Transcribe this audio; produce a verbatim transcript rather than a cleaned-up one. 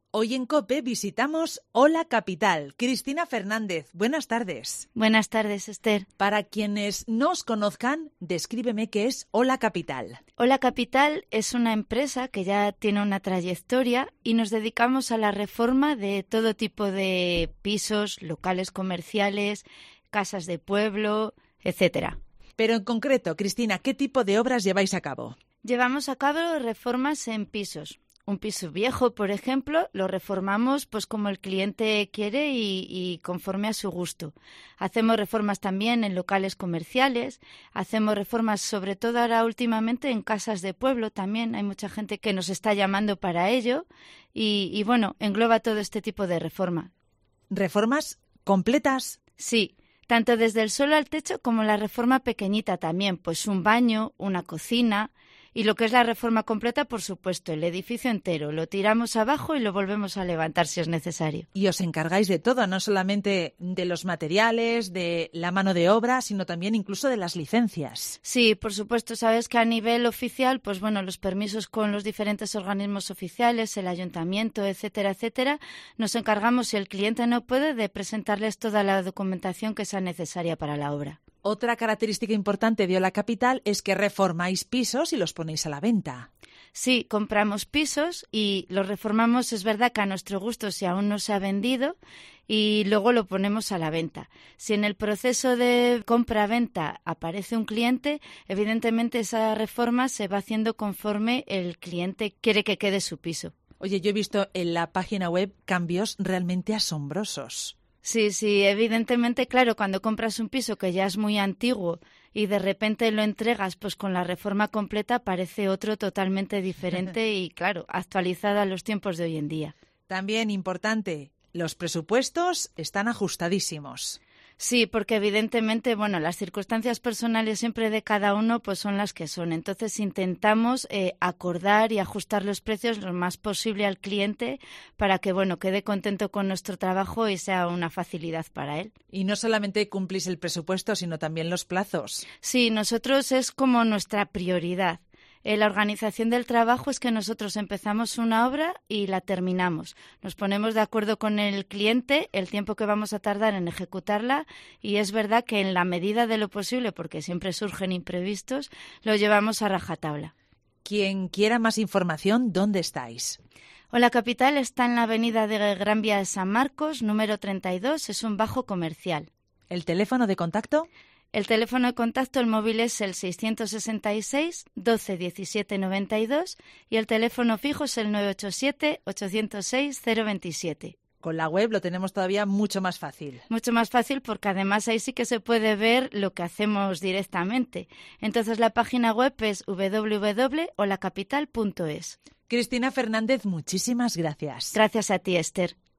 Hoy en COPE visitamos Ola Capital. Cristina Fernández, buenas tardes. Buenas tardes, Esther. Para quienes no os conozcan, descríbeme qué es Ola Capital. Ola Capital es una empresa que ya tiene una trayectoria y nos dedicamos a la reforma de todo tipo de pisos, locales comerciales, casas de pueblo, etcétera. Pero en concreto, Cristina, ¿qué tipo de obras lleváis a cabo? Llevamos a cabo reformas en pisos. Un piso viejo, por ejemplo, lo reformamos pues como el cliente quiere y, y conforme a su gusto. Hacemos reformas también en locales comerciales, hacemos reformas sobre todo ahora últimamente en casas de pueblo también. Hay mucha gente que nos está llamando para ello y, y bueno, engloba todo este tipo de reforma. ¿Reformas completas? Sí, tanto desde el suelo al techo como la reforma pequeñita también, pues un baño, una cocina. Y lo que es la reforma completa, por supuesto, el edificio entero. Lo tiramos abajo y lo volvemos a levantar si es necesario. Y os encargáis de todo, no solamente de los materiales, de la mano de obra, sino también incluso de las licencias. Sí, por supuesto. Sabes que a nivel oficial, pues bueno, los permisos con los diferentes organismos oficiales, el ayuntamiento, etcétera, etcétera, nos encargamos, si el cliente no puede, de presentarles toda la documentación que sea necesaria para la obra. Otra característica importante de Ola Capital es que reformáis pisos y los ponéis a la venta. Sí, compramos pisos y los reformamos, es verdad que a nuestro gusto si aún no se ha vendido, y luego lo ponemos a la venta. Si en el proceso de compra-venta aparece un cliente, evidentemente esa reforma se va haciendo conforme el cliente quiere que quede su piso. Oye, yo he visto en la página web cambios realmente asombrosos. Sí, sí, evidentemente, claro, cuando compras un piso que ya es muy antiguo y de repente lo entregas pues con la reforma completa, parece otro totalmente diferente y, claro, actualizada a los tiempos de hoy en día. También importante, los presupuestos están ajustadísimos. Sí, porque evidentemente, bueno, las circunstancias personales siempre de cada uno pues son las que son. Entonces intentamos eh, acordar y ajustar los precios lo más posible al cliente para que, bueno, quede contento con nuestro trabajo y sea una facilidad para él. Y no solamente cumplís el presupuesto, sino también los plazos. Sí, nosotros es como nuestra prioridad. Eh, la organización del trabajo es que nosotros empezamos una obra y la terminamos. Nos ponemos de acuerdo con el cliente el tiempo que vamos a tardar en ejecutarla y es verdad que en la medida de lo posible, porque siempre surgen imprevistos, lo llevamos a rajatabla. Quien quiera más información, ¿dónde estáis? Ola Capital está en la avenida de Gran Vía de San Marcos, número treinta y dos, es un bajo comercial. ¿El teléfono de contacto? El teléfono de contacto, el móvil es el seiscientos sesenta y seis, doce, diecisiete, noventa y dos y el teléfono fijo es el nueve ocho siete, ocho cero seis, cero veintisiete. Con la web lo tenemos todavía mucho más fácil. Mucho más fácil porque además ahí sí que se puede ver lo que hacemos directamente. Entonces la página web es doble u doble u doble u punto ola capital punto es. Cristina Fernández, muchísimas gracias. Gracias a ti, Esther.